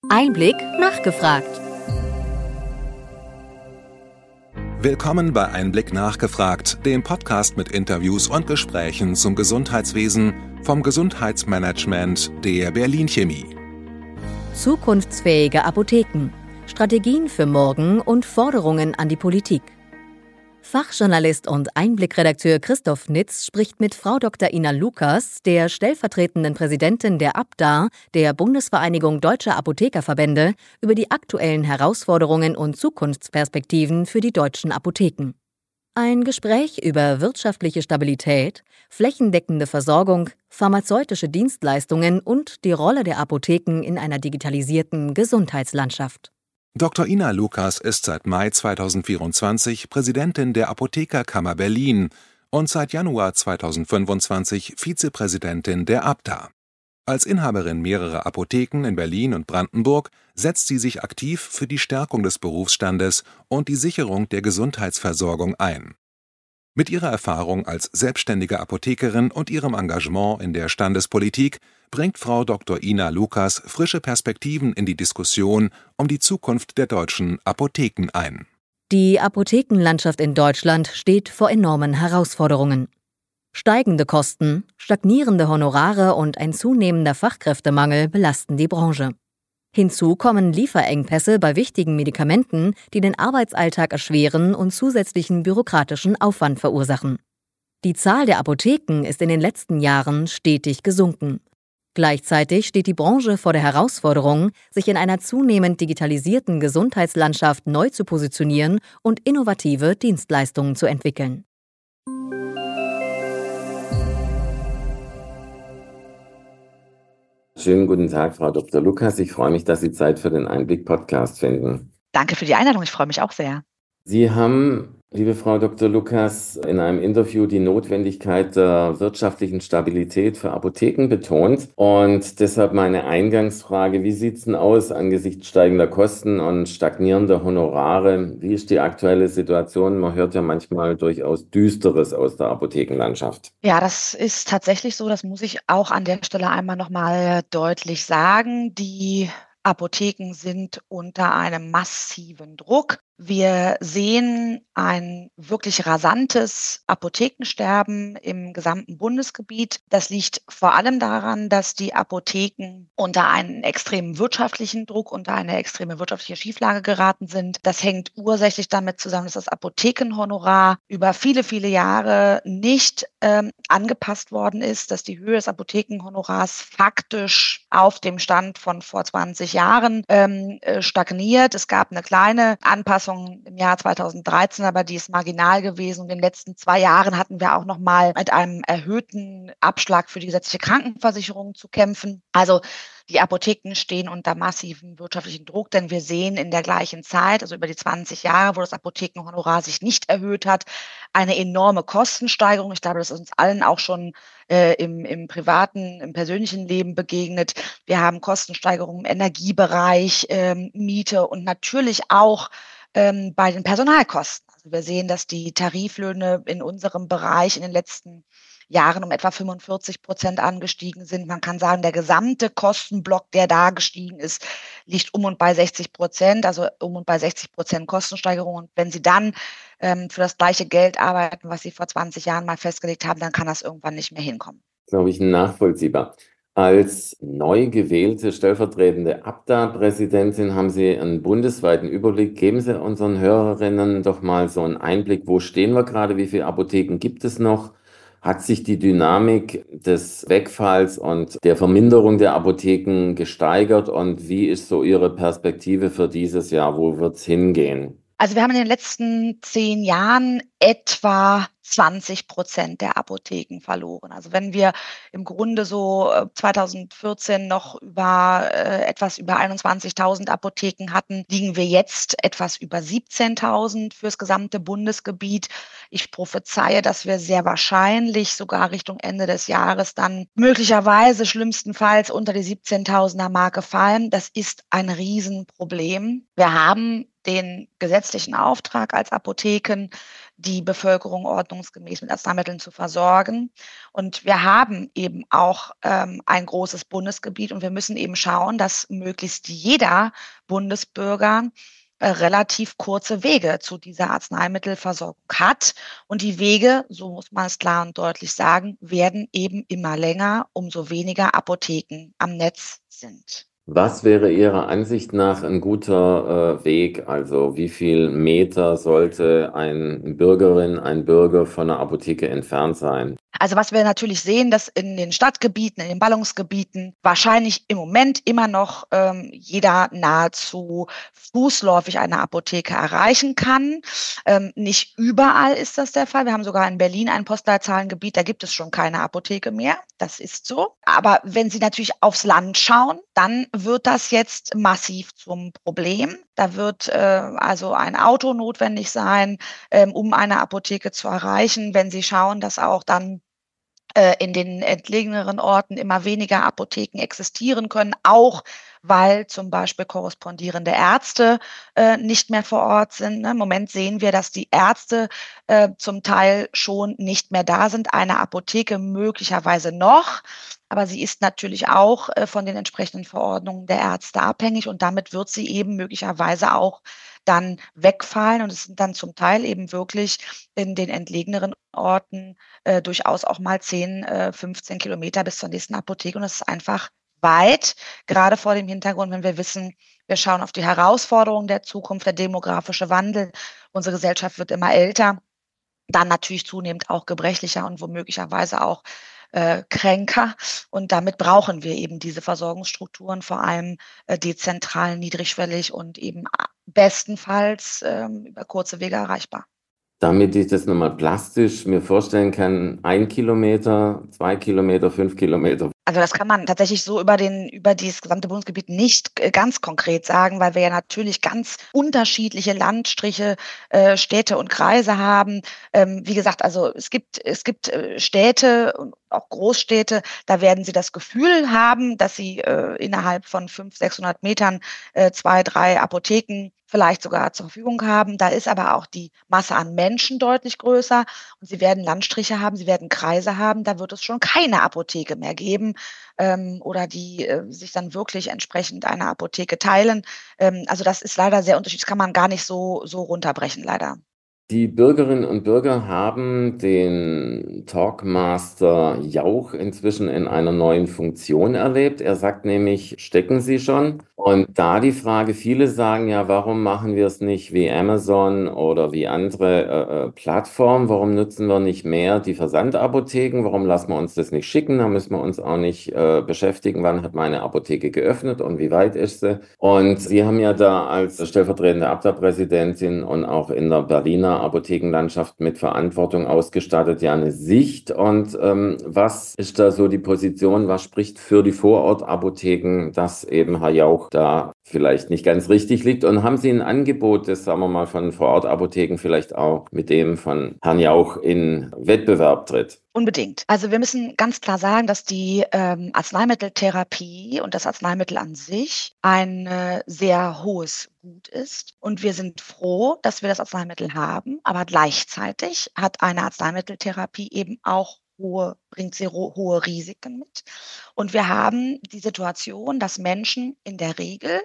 Einblick nachgefragt. Willkommen bei Einblick nachgefragt, dem Podcast mit Interviews und Gesprächen zum Gesundheitswesen vom Gesundheitsmanagement der Berlin Chemie. Zukunftsfähige Apotheken, Strategien für morgen und Forderungen an die Politik. Fachjournalist und Einblickredakteur Christoph Nitz spricht mit Frau Dr. Ina Lukas, der stellvertretenden Präsidentin der ABDA, der Bundesvereinigung Deutscher Apothekerverbände, über die aktuellen Herausforderungen und Zukunftsperspektiven für die deutschen Apotheken. Ein Gespräch über wirtschaftliche Stabilität, flächendeckende Versorgung, pharmazeutische Dienstleistungen und die Rolle der Apotheken in einer digitalisierten Gesundheitslandschaft. Dr. Ina Lukas ist seit Mai 2024 Präsidentin der Apothekerkammer Berlin und seit Januar 2025 Vizepräsidentin der ABDA. Als Inhaberin mehrerer Apotheken in Berlin und Brandenburg setzt sie sich aktiv für die Stärkung des Berufsstandes und die Sicherung der Gesundheitsversorgung ein. Mit ihrer Erfahrung als selbstständige Apothekerin und ihrem Engagement in der Standespolitik bringt Frau Dr. Ina Lukas frische Perspektiven in die Diskussion um die Zukunft der deutschen Apotheken ein. Die Apothekenlandschaft in Deutschland steht vor enormen Herausforderungen. Steigende Kosten, stagnierende Honorare und ein zunehmender Fachkräftemangel belasten die Branche. Hinzu kommen Lieferengpässe bei wichtigen Medikamenten, die den Arbeitsalltag erschweren und zusätzlichen bürokratischen Aufwand verursachen. Die Zahl der Apotheken ist in den letzten Jahren stetig gesunken. Gleichzeitig steht die Branche vor der Herausforderung, sich in einer zunehmend digitalisierten Gesundheitslandschaft neu zu positionieren und innovative Dienstleistungen zu entwickeln. Schönen guten Tag, Frau Dr. Lukas. Ich freue mich, dass Sie Zeit für den Einblick-Podcast finden. Danke für die Einladung, ich freue mich auch sehr. Sie haben, liebe Frau Dr. Lukas, in einem Interview die Notwendigkeit der wirtschaftlichen Stabilität für Apotheken betont. Und deshalb meine Eingangsfrage, wie sieht es denn aus angesichts steigender Kosten und stagnierender Honorare? Wie ist die aktuelle Situation? Man hört ja manchmal durchaus Düsteres aus der Apothekenlandschaft. Ja, das ist tatsächlich so, das muss ich auch an der Stelle einmal nochmal deutlich sagen. Die Apotheken sind unter einem massiven Druck. Wir sehen ein wirklich rasantes Apothekensterben im gesamten Bundesgebiet. Das liegt vor allem daran, dass die Apotheken unter einen extremen wirtschaftlichen Druck, unter eine extreme wirtschaftliche Schieflage geraten sind. Das hängt ursächlich damit zusammen, dass das Apothekenhonorar über viele, viele Jahre nicht angepasst worden ist, dass die Höhe des Apothekenhonorars faktisch auf dem Stand von vor 20 Jahren stagniert. Es gab eine kleine Anpassung im Jahr 2013, aber die ist marginal gewesen. Und in den letzten 2 Jahren hatten wir auch noch mal mit einem erhöhten Abschlag für die gesetzliche Krankenversicherung zu kämpfen. Also die Apotheken stehen unter massivem wirtschaftlichen Druck, denn wir sehen in der gleichen Zeit, also über die 20 Jahre, wo das Apothekenhonorar sich nicht erhöht hat, eine enorme Kostensteigerung. Ich glaube, das ist uns allen auch schon im privaten, im persönlichen Leben begegnet. Wir haben Kostensteigerungen im Energiebereich, Miete und natürlich auch bei den Personalkosten. Also wir sehen, dass die Tariflöhne in unserem Bereich in den letzten Jahren um etwa 45% angestiegen sind. Man kann sagen, der gesamte Kostenblock, der da gestiegen ist, liegt um und bei 60%, also um und bei 60% Kostensteigerung. Und wenn Sie dann für das gleiche Geld arbeiten, was Sie vor 20 Jahren mal festgelegt haben, dann kann das irgendwann nicht mehr hinkommen. Glaube ich, nachvollziehbar. Als neu gewählte stellvertretende ABDA-Präsidentin haben Sie einen bundesweiten Überblick. Geben Sie unseren Hörerinnen doch mal so einen Einblick, wo stehen wir gerade, wie viele Apotheken gibt es noch? Hat sich die Dynamik des Wegfalls und der Verminderung der Apotheken gesteigert und wie ist so Ihre Perspektive für dieses Jahr? Wo wird es hingehen? Also wir haben in den letzten 10 Jahren etwa 20% der Apotheken verloren. Also wenn wir im Grunde so 2014 noch etwas über 21.000 Apotheken hatten, liegen wir jetzt etwas über 17.000 fürs gesamte Bundesgebiet. Ich prophezeie, dass wir sehr wahrscheinlich sogar Richtung Ende des Jahres dann möglicherweise schlimmstenfalls unter die 17.000er Marke fallen. Das ist ein Riesenproblem. Wir haben den gesetzlichen Auftrag als Apotheken, die Bevölkerung ordnungsgemäß mit Arzneimitteln zu versorgen. Und wir haben eben auch ein großes Bundesgebiet und wir müssen eben schauen, dass möglichst jeder Bundesbürger relativ kurze Wege zu dieser Arzneimittelversorgung hat. Und die Wege, so muss man es klar und deutlich sagen, werden eben immer länger, umso weniger Apotheken am Netz sind. Was wäre Ihrer Ansicht nach ein guter Weg? Also wie viel Meter sollte eine Bürgerin, ein Bürger von einer Apotheke entfernt sein? Also was wir natürlich sehen, dass in den Stadtgebieten, in den Ballungsgebieten wahrscheinlich im Moment immer noch jeder nahezu fußläufig eine Apotheke erreichen kann. Nicht überall ist das der Fall. Wir haben sogar in Berlin ein Postleitzahlengebiet, da gibt es schon keine Apotheke mehr. Das ist so. Aber wenn Sie natürlich aufs Land schauen, dann wird das jetzt massiv zum Problem. Da wird also ein Auto notwendig sein, um eine Apotheke zu erreichen. Wenn Sie schauen, dass auch dann in den entlegeneren Orten immer weniger Apotheken existieren können, auch weil zum Beispiel korrespondierende Ärzte nicht mehr vor Ort sind. Ne? Im Moment sehen wir, dass die Ärzte zum Teil schon nicht mehr da sind, eine Apotheke möglicherweise noch, aber sie ist natürlich auch von den entsprechenden Verordnungen der Ärzte abhängig und damit wird sie eben möglicherweise auch dann wegfallen und es sind dann zum Teil eben wirklich in den entlegeneren Orten durchaus auch mal 10, 15 Kilometer bis zur nächsten Apotheke und das ist einfach weit, gerade vor dem Hintergrund, wenn wir wissen, wir schauen auf die Herausforderungen der Zukunft, der demografische Wandel, unsere Gesellschaft wird immer älter, dann natürlich zunehmend auch gebrechlicher und womöglicherweise auch kränker. Und damit brauchen wir eben diese Versorgungsstrukturen, vor allem dezentral, niedrigschwellig und eben bestenfalls über kurze Wege erreichbar. Damit ich das nochmal plastisch mir vorstellen kann, 1 Kilometer, 2 Kilometer, 5 Kilometer. Also das kann man tatsächlich so über dieses gesamte Bundesgebiet nicht ganz konkret sagen, weil wir ja natürlich ganz unterschiedliche Landstriche, Städte und Kreise haben. Wie gesagt, also es gibt Städte und auch Großstädte, da werden Sie das Gefühl haben, dass Sie innerhalb von 500, 600 Metern 2, 3 Apotheken vielleicht sogar zur Verfügung haben. Da ist aber auch die Masse an Menschen deutlich größer und Sie werden Landstriche haben, Sie werden Kreise haben, da wird es schon keine Apotheke mehr geben oder die sich dann wirklich entsprechend eine Apotheke teilen. Also das ist leider sehr unterschiedlich, das kann man gar nicht so runterbrechen, leider. Die Bürgerinnen und Bürger haben den Talkmaster Jauch inzwischen in einer neuen Funktion erlebt. Er sagt nämlich, stecken Sie schon? Und da die Frage, viele sagen ja, warum machen wir es nicht wie Amazon oder wie andere Plattformen? Warum nutzen wir nicht mehr die Versandapotheken? Warum lassen wir uns das nicht schicken? Da müssen wir uns auch nicht beschäftigen, wann hat meine Apotheke geöffnet und wie weit ist sie? Und Sie haben ja da als stellvertretende Abda-Präsidentin und auch in der Berliner Apothekenlandschaft mit Verantwortung ausgestattet, ja eine Sicht. Und was ist da so die Position? Was spricht für die Vorortapotheken, dass eben Herr Jauch da vielleicht nicht ganz richtig liegt? Und haben Sie ein Angebot, das, sagen wir mal, von Vorortapotheken vielleicht auch mit dem von Herrn Jauch in Wettbewerb tritt? Unbedingt. Also wir müssen ganz klar sagen, dass die Arzneimitteltherapie und das Arzneimittel an sich ein sehr hohes Gut ist. Und wir sind froh, dass wir das Arzneimittel haben. Aber gleichzeitig hat eine Arzneimitteltherapie eben auch bringt sie hohe Risiken mit. Und wir haben die Situation, dass Menschen in der Regel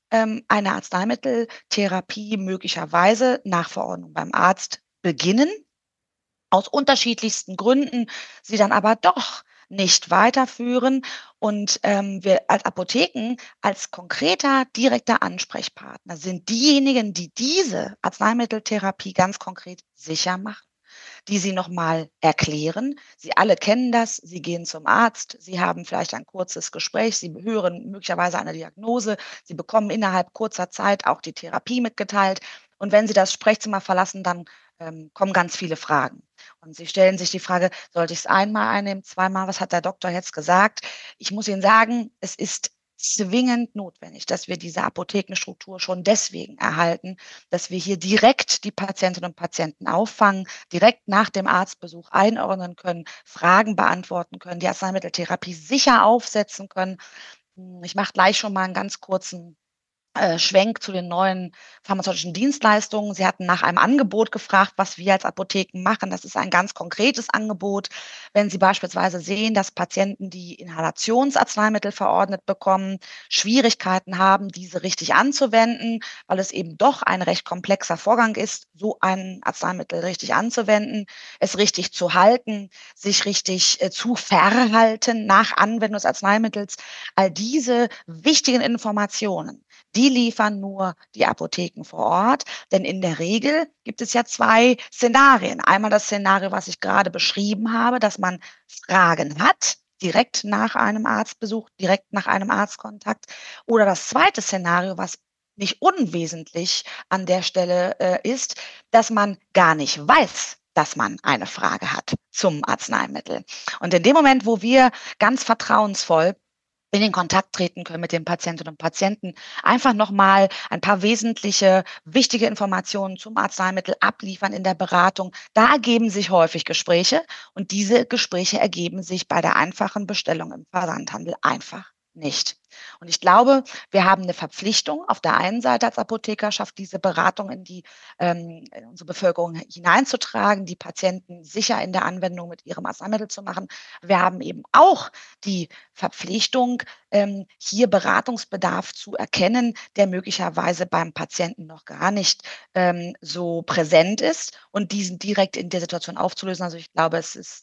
eine Arzneimitteltherapie möglicherweise nach Verordnung beim Arzt beginnen aus unterschiedlichsten Gründen sie dann aber doch nicht weiterführen und wir als Apotheken als konkreter, direkter Ansprechpartner sind diejenigen, die diese Arzneimitteltherapie ganz konkret sicher machen, die sie noch mal erklären. Sie alle kennen das, Sie gehen zum Arzt, Sie haben vielleicht ein kurzes Gespräch, Sie hören möglicherweise eine Diagnose, Sie bekommen innerhalb kurzer Zeit auch die Therapie mitgeteilt und wenn Sie das Sprechzimmer verlassen, dann kommen ganz viele Fragen. Und Sie stellen sich die Frage, sollte ich es einmal einnehmen, zweimal, was hat der Doktor jetzt gesagt? Ich muss Ihnen sagen, es ist zwingend notwendig, dass wir diese Apothekenstruktur schon deswegen erhalten, dass wir hier direkt die Patientinnen und Patienten auffangen, direkt nach dem Arztbesuch einordnen können, Fragen beantworten können, die Arzneimitteltherapie sicher aufsetzen können. Ich mache gleich schon mal einen ganz kurzen Schwenk zu den neuen pharmazeutischen Dienstleistungen. Sie hatten nach einem Angebot gefragt, was wir als Apotheken machen. Das ist ein ganz konkretes Angebot. Wenn Sie beispielsweise sehen, dass Patienten, die Inhalationsarzneimittel verordnet bekommen, Schwierigkeiten haben, diese richtig anzuwenden, weil es eben doch ein recht komplexer Vorgang ist, so ein Arzneimittel richtig anzuwenden, es richtig zu halten, sich richtig zu verhalten nach Anwendung des Arzneimittels. All diese wichtigen Informationen, die liefern nur die Apotheken vor Ort, denn in der Regel gibt es ja 2 Szenarien. Einmal das Szenario, was ich gerade beschrieben habe, dass man Fragen hat, direkt nach einem Arztbesuch, direkt nach einem Arztkontakt. Oder das zweite Szenario, was nicht unwesentlich an der Stelle ist, dass man gar nicht weiß, dass man eine Frage hat zum Arzneimittel. Und in dem Moment, wo wir ganz vertrauensvoll in den Kontakt treten können mit den Patientinnen und Patienten, einfach nochmal ein paar wesentliche, wichtige Informationen zum Arzneimittel abliefern in der Beratung. Da ergeben sich häufig Gespräche und diese Gespräche ergeben sich bei der einfachen Bestellung im Versandhandel einfach nicht. Und ich glaube, wir haben eine Verpflichtung auf der einen Seite als Apothekerschaft, diese Beratung in unsere Bevölkerung hineinzutragen, die Patienten sicher in der Anwendung mit ihrem Arzneimittel zu machen. Wir haben eben auch die Verpflichtung, hier Beratungsbedarf zu erkennen, der möglicherweise beim Patienten noch gar nicht so präsent ist und diesen direkt in der Situation aufzulösen. Also ich glaube, es ist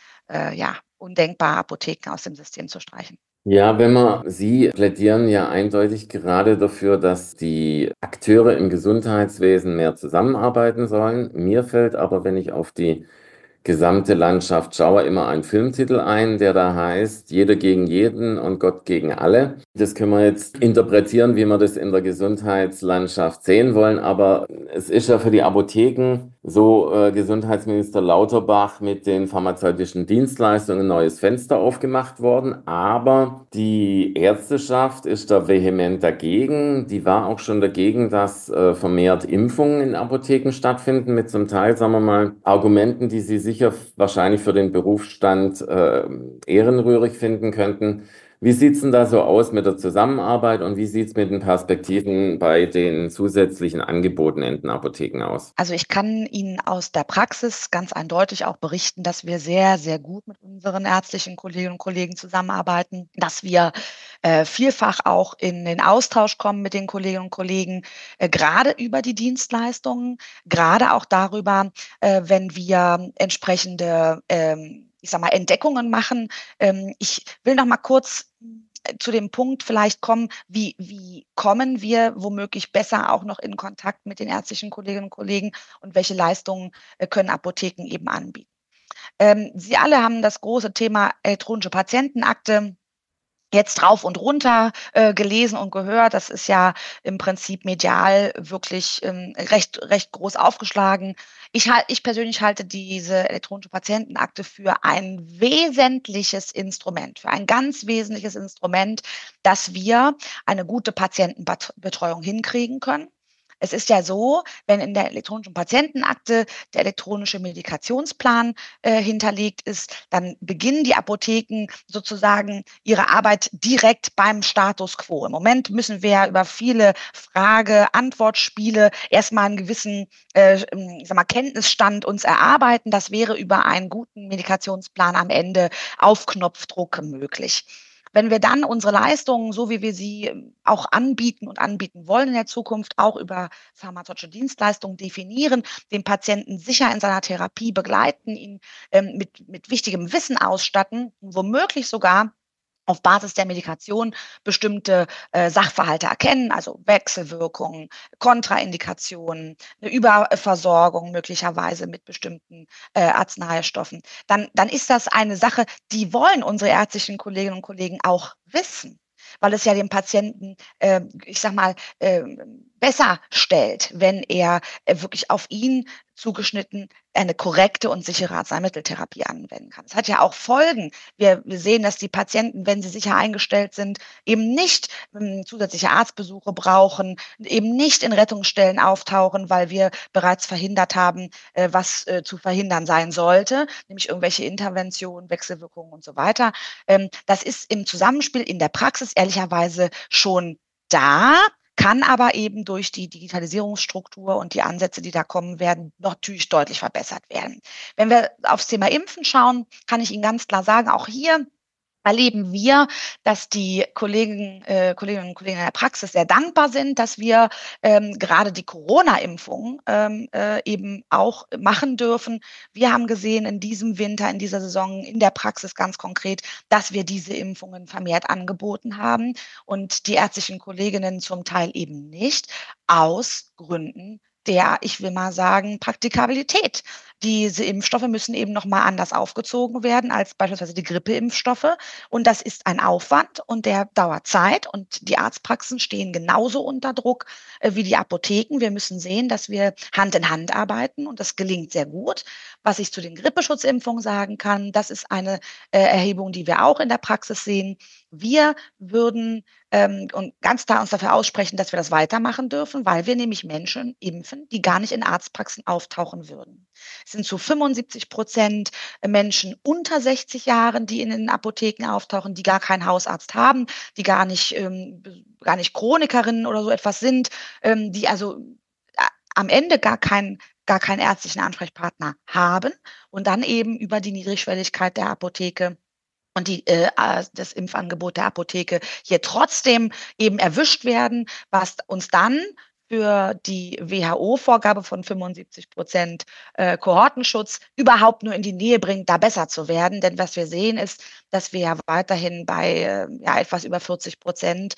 undenkbar, Apotheken aus dem System zu streichen. Ja, Sie plädieren ja eindeutig gerade dafür, dass die Akteure im Gesundheitswesen mehr zusammenarbeiten sollen. Mir fällt aber, wenn ich auf die gesamte Landschaft schaue, immer ein Filmtitel ein, der da heißt Jeder gegen jeden und Gott gegen alle. Das können wir jetzt interpretieren, wie wir das in der Gesundheitslandschaft sehen wollen, aber es ist ja für die Apotheken so, Gesundheitsminister Lauterbach mit den pharmazeutischen Dienstleistungen ein neues Fenster aufgemacht worden, aber die Ärzteschaft ist da vehement dagegen. Die war auch schon dagegen, dass vermehrt Impfungen in Apotheken stattfinden, mit zum Teil, sagen wir mal, Argumenten, die sie sicher wahrscheinlich für den Berufsstand ehrenrührig finden könnten. Wie sieht's denn da so aus mit der Zusammenarbeit und wie sieht's mit den Perspektiven bei den zusätzlichen Angeboten in den Apotheken aus? Also ich kann Ihnen aus der Praxis ganz eindeutig auch berichten, dass wir sehr, sehr gut mit unseren ärztlichen Kolleginnen und Kollegen zusammenarbeiten, dass wir vielfach auch in den Austausch kommen mit den Kolleginnen und Kollegen, gerade über die Dienstleistungen, gerade auch darüber, wenn wir entsprechende ich sag mal, Entdeckungen machen. Ich will noch mal kurz zu dem Punkt vielleicht kommen, wie kommen wir womöglich besser auch noch in Kontakt mit den ärztlichen Kolleginnen und Kollegen und welche Leistungen können Apotheken eben anbieten. Sie alle haben das große Thema elektronische Patientenakte jetzt rauf und runter gelesen und gehört. Das ist ja im Prinzip medial wirklich recht groß aufgeschlagen. Ich persönlich halte diese elektronische Patientenakte für ein wesentliches Instrument, für ein ganz wesentliches Instrument, dass wir eine gute Patientenbetreuung hinkriegen können. Es ist ja so, wenn in der elektronischen Patientenakte der elektronische Medikationsplan hinterlegt ist, dann beginnen die Apotheken sozusagen ihre Arbeit direkt beim Status quo. Im Moment müssen wir über viele Frage-Antwort-Spiele erstmal einen gewissen Kenntnisstand uns erarbeiten. Das wäre über einen guten Medikationsplan am Ende auf Knopfdruck möglich. Wenn wir dann unsere Leistungen, so wie wir sie auch anbieten und anbieten wollen in der Zukunft, auch über pharmazeutische Dienstleistungen definieren, den Patienten sicher in seiner Therapie begleiten, ihn mit wichtigem Wissen ausstatten, womöglich sogar auf Basis der Medikation bestimmte Sachverhalte erkennen, also Wechselwirkungen, Kontraindikationen, eine Überversorgung möglicherweise mit bestimmten Arzneistoffen, dann ist das eine Sache, die wollen unsere ärztlichen Kolleginnen und Kollegen auch wissen, weil es ja den Patienten, besser stellt, wenn er wirklich auf ihn zugeschnitten eine korrekte und sichere Arzneimitteltherapie anwenden kann. Es hat ja auch Folgen. Wir sehen, dass die Patienten, wenn sie sicher eingestellt sind, eben nicht zusätzliche Arztbesuche brauchen, eben nicht in Rettungsstellen auftauchen, weil wir bereits verhindert haben, was zu verhindern sein sollte, nämlich irgendwelche Interventionen, Wechselwirkungen und so weiter. Das ist im Zusammenspiel in der Praxis ehrlicherweise schon da, kann aber eben durch die Digitalisierungsstruktur und die Ansätze, die da kommen werden, natürlich deutlich verbessert werden. Wenn wir aufs Thema Impfen schauen, kann ich Ihnen ganz klar sagen, auch hier erleben wir, dass die Kolleginnen und Kollegen in der Praxis sehr dankbar sind, dass wir gerade die Corona-Impfung eben auch machen dürfen. Wir haben gesehen in diesem Winter, in dieser Saison, in der Praxis ganz konkret, dass wir diese Impfungen vermehrt angeboten haben und die ärztlichen Kolleginnen zum Teil eben nicht, aus Gründen der, ich will mal sagen, Praktikabilität. Diese Impfstoffe müssen eben noch mal anders aufgezogen werden als beispielsweise die Grippeimpfstoffe. Und das ist ein Aufwand und der dauert Zeit. Und die Arztpraxen stehen genauso unter Druck wie die Apotheken. Wir müssen sehen, dass wir Hand in Hand arbeiten und das gelingt sehr gut. Was ich zu den Grippeschutzimpfungen sagen kann, das ist eine Erhebung, die wir auch in der Praxis sehen. Wir würden und ganz klar uns dafür aussprechen, dass wir das weitermachen dürfen, weil wir nämlich Menschen impfen, die gar nicht in Arztpraxen auftauchen würden. Es sind zu 75% Menschen unter 60 Jahren, die in den Apotheken auftauchen, die gar keinen Hausarzt haben, die gar nicht Chronikerinnen oder so etwas sind, die also am Ende gar keinen ärztlichen Ansprechpartner haben und dann eben über die Niedrigschwelligkeit der Apotheke und das Impfangebot der Apotheke hier trotzdem eben erwischt werden, was uns dann für die WHO-Vorgabe von 75% Kohortenschutz überhaupt nur in die Nähe bringt, da besser zu werden. Denn was wir sehen ist, dass wir ja weiterhin bei etwas über 40%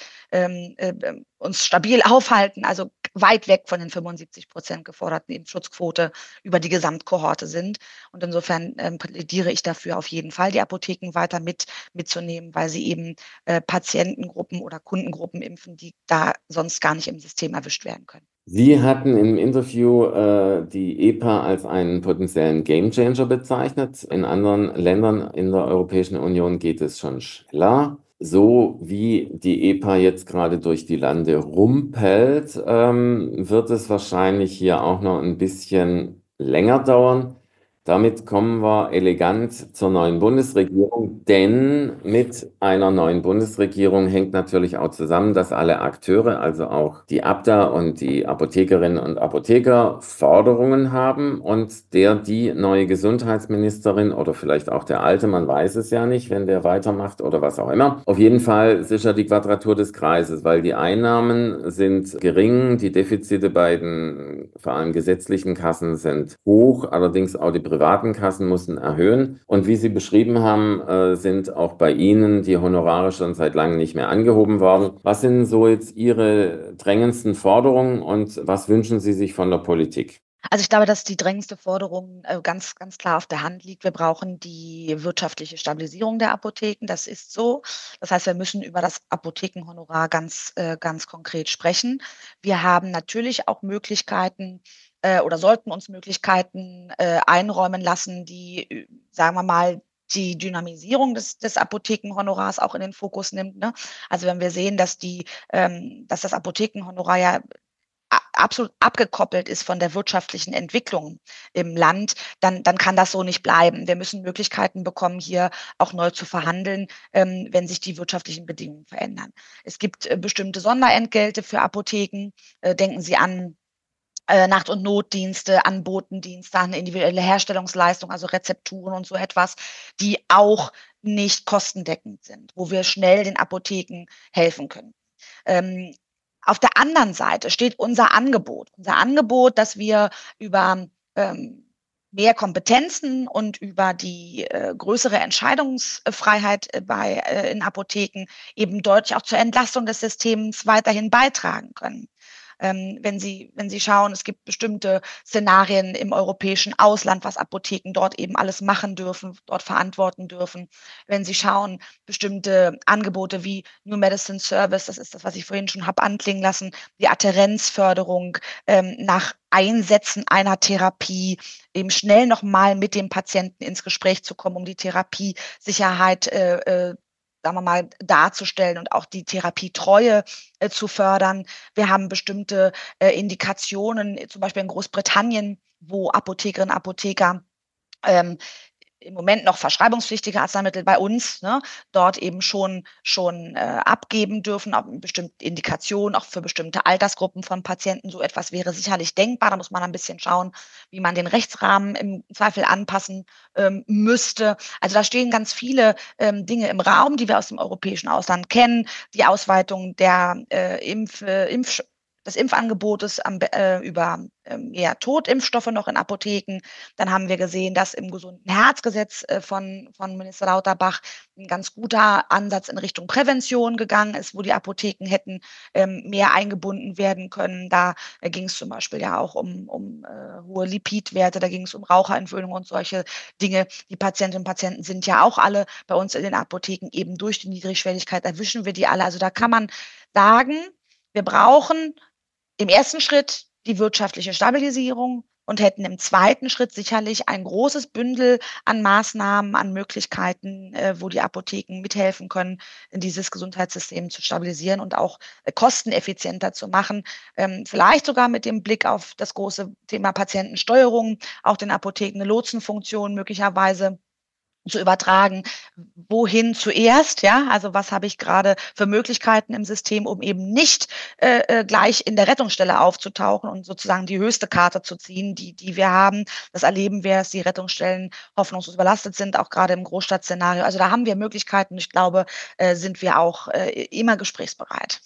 uns stabil aufhalten, also weit weg von den 75% geforderten Impfschutzquote über die Gesamtkohorte sind. Und insofern plädiere ich dafür auf jeden Fall, die Apotheken weiter mitzunehmen, weil sie eben Patientengruppen oder Kundengruppen impfen, die da sonst gar nicht im System erwischt werden können. Sie hatten im Interview die EPA als einen potenziellen Gamechanger bezeichnet. In anderen Ländern in der Europäischen Union geht es schon schneller. So wie die EPA jetzt gerade durch die Lande rumpelt, wird es wahrscheinlich hier auch noch ein bisschen länger dauern. Damit kommen wir elegant zur neuen Bundesregierung, denn mit einer neuen Bundesregierung hängt natürlich auch zusammen, dass alle Akteure, also auch die Abda und die Apothekerinnen und Apotheker, Forderungen haben und die neue Gesundheitsministerin oder vielleicht auch der alte, man weiß es ja nicht, wenn der weitermacht oder was auch immer, auf jeden Fall sicher die Quadratur des Kreises, weil die Einnahmen sind gering, die Defizite bei den vor allem gesetzlichen Kassen sind hoch, allerdings auch die privaten Kassen mussten erhöhen. Und wie Sie beschrieben haben, sind auch bei Ihnen die Honorare schon seit langem nicht mehr angehoben worden. Was sind so jetzt Ihre drängendsten Forderungen und was wünschen Sie sich von der Politik? Also ich glaube, dass die drängendste Forderung ganz, ganz klar auf der Hand liegt. Wir brauchen die wirtschaftliche Stabilisierung der Apotheken. Das ist so. Das heißt, wir müssen über das Apothekenhonorar ganz konkret sprechen. Wir haben natürlich auch Möglichkeiten oder sollten uns Möglichkeiten einräumen lassen, die, sagen wir mal, die Dynamisierung des Apothekenhonorars auch in den Fokus nimmt. Ne? Also wenn wir sehen, dass das Apothekenhonorar ja absolut abgekoppelt ist von der wirtschaftlichen Entwicklung im Land, dann kann das so nicht bleiben. Wir müssen Möglichkeiten bekommen, hier auch neu zu verhandeln, wenn sich die wirtschaftlichen Bedingungen verändern. Es gibt bestimmte Sonderentgelte für Apotheken. Denken Sie an Nacht- und Notdienste, an Botendienste, an individuelle Herstellungsleistung, also Rezepturen und so etwas, die auch nicht kostendeckend sind, wo wir schnell den Apotheken helfen können. Auf der anderen Seite steht unser Angebot, dass wir über mehr Kompetenzen und über die größere Entscheidungsfreiheit in Apotheken eben deutlich auch zur Entlastung des Systems weiterhin beitragen können. Wenn Sie schauen, es gibt bestimmte Szenarien im europäischen Ausland, was Apotheken dort eben alles machen dürfen, dort verantworten dürfen. Wenn Sie schauen, bestimmte Angebote wie New Medicine Service, das ist das, was ich vorhin schon habe anklingen lassen, die Adhärenzförderung nach Einsetzen einer Therapie, eben schnell nochmal mit dem Patienten ins Gespräch zu kommen, um die Therapiesicherheit sagen wir mal, darzustellen und auch die Therapietreue zu fördern. Wir haben bestimmte Indikationen, zum Beispiel in Großbritannien, wo Apothekerinnen und Apotheker im Moment noch verschreibungspflichtige Arzneimittel bei uns, ne, dort eben schon abgeben dürfen, auf bestimmte Indikationen, auch für bestimmte Altersgruppen von Patienten. So etwas wäre sicherlich denkbar. Da muss man ein bisschen schauen, wie man den Rechtsrahmen im Zweifel anpassen müsste. Also da stehen ganz viele Dinge im Raum, die wir aus dem europäischen Ausland kennen. Die Ausweitung der des Impfangebotes über Totimpfstoffe noch in Apotheken. Dann haben wir gesehen, dass im gesunden Herzgesetz von Minister Lauterbach ein ganz guter Ansatz in Richtung Prävention gegangen ist, wo die Apotheken hätten mehr eingebunden werden können. Da ging es zum Beispiel ja auch um hohe Lipidwerte, da ging es um Raucherentwöhnung und solche Dinge. Die Patientinnen und Patienten sind ja auch alle bei uns in den Apotheken, eben durch die Niedrigschwelligkeit erwischen wir die alle. Also da kann man sagen, wir brauchen im ersten Schritt die wirtschaftliche Stabilisierung und hätten im zweiten Schritt sicherlich ein großes Bündel an Maßnahmen, an Möglichkeiten, wo die Apotheken mithelfen können, dieses Gesundheitssystem zu stabilisieren und auch kosteneffizienter zu machen. Vielleicht sogar mit dem Blick auf das große Thema Patientensteuerung, auch den Apotheken eine Lotsenfunktion möglicherweise zu übertragen, wohin zuerst, ja, also was habe ich gerade für Möglichkeiten im System, um eben nicht gleich in der Rettungsstelle aufzutauchen und sozusagen die höchste Karte zu ziehen, die wir haben. Das erleben wir, dass die Rettungsstellen hoffnungslos überlastet sind, auch gerade im Großstadtszenario. Also da haben wir Möglichkeiten. Ich glaube, sind wir auch immer gesprächsbereit.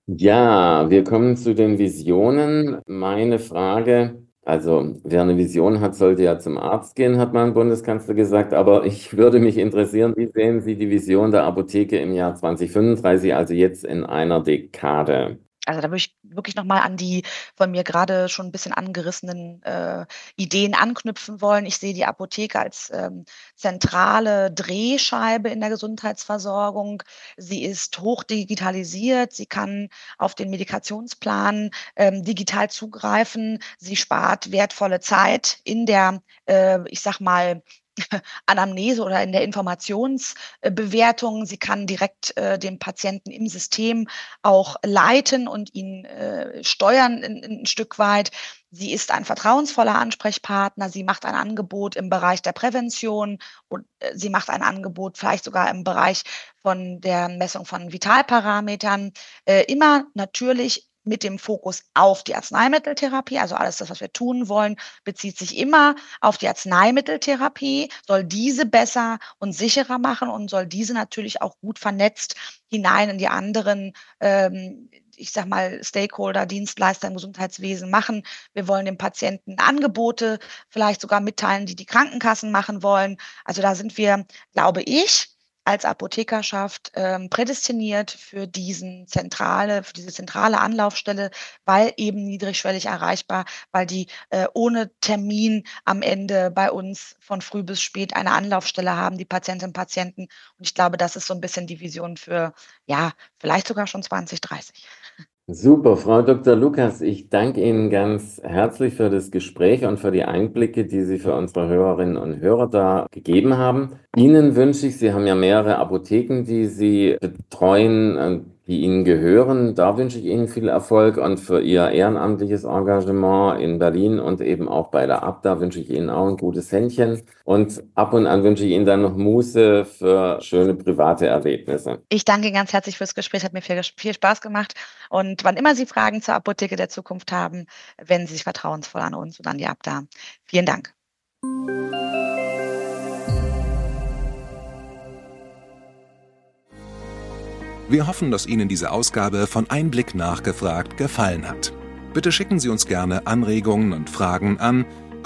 Ja, wir kommen zu den Visionen. Meine Frage: Also, wer eine Vision hat, sollte ja zum Arzt gehen, hat mein Bundeskanzler gesagt. Aber ich würde mich interessieren, wie sehen Sie die Vision der Apotheke im Jahr 2035, also jetzt in einer Dekade? Also da würde ich wirklich nochmal an die von mir gerade schon ein bisschen angerissenen Ideen anknüpfen wollen. Ich sehe die Apotheke als zentrale Drehscheibe in der Gesundheitsversorgung. Sie ist hoch digitalisiert. Sie kann auf den Medikationsplan digital zugreifen. Sie spart wertvolle Zeit in der, ich sag mal, Anamnese oder in der Informationsbewertung. Sie kann direkt den Patienten im System auch leiten und ihn steuern ein Stück weit. Sie ist ein vertrauensvoller Ansprechpartner. Sie macht ein Angebot im Bereich der Prävention und sie macht ein Angebot vielleicht sogar im Bereich von der Messung von Vitalparametern. Immer natürlich mit dem Fokus auf die Arzneimitteltherapie. Also alles das, was wir tun wollen, bezieht sich immer auf die Arzneimitteltherapie, soll diese besser und sicherer machen und soll diese natürlich auch gut vernetzt hinein in die anderen ich sag mal, Stakeholder, Dienstleister im Gesundheitswesen machen. Wir wollen den Patienten Angebote vielleicht sogar mitteilen, die Krankenkassen machen wollen. Also da sind wir, glaube ich, als Apothekerschaft prädestiniert für diese zentrale Anlaufstelle, weil eben niedrigschwellig erreichbar, weil die ohne Termin am Ende bei uns von früh bis spät eine Anlaufstelle haben, die Patientinnen und Patienten. Und ich glaube, das ist so ein bisschen die Vision für, ja, vielleicht sogar schon 2030. Super, Frau Dr. Lukas, ich danke Ihnen ganz herzlich für das Gespräch und für die Einblicke, die Sie für unsere Hörerinnen und Hörer da gegeben haben. Ihnen wünsche ich, Sie haben ja mehrere Apotheken, die Sie betreuen, die Ihnen gehören. Da wünsche ich Ihnen viel Erfolg und für Ihr ehrenamtliches Engagement in Berlin und eben auch bei der ABDA wünsche ich Ihnen auch ein gutes Händchen. Und ab und an wünsche ich Ihnen dann noch Muße für schöne private Erlebnisse. Ich danke Ihnen ganz herzlich fürs Gespräch, hat mir viel Spaß gemacht. Und wann immer Sie Fragen zur Apotheke der Zukunft haben, wenden Sie sich vertrauensvoll an uns und an die ABDA. Vielen Dank. Wir hoffen, dass Ihnen diese Ausgabe von Einblick nachgefragt gefallen hat. Bitte schicken Sie uns gerne Anregungen und Fragen an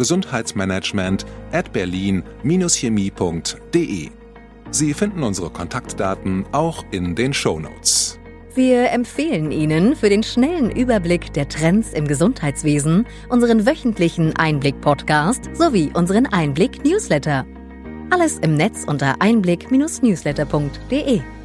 gesundheitsmanagement@berlin-chemie.de. Sie finden unsere Kontaktdaten auch in den Shownotes. Wir empfehlen Ihnen für den schnellen Überblick der Trends im Gesundheitswesen unseren wöchentlichen Einblick-Podcast sowie unseren Einblick-Newsletter. Alles im Netz unter einblick-newsletter.de.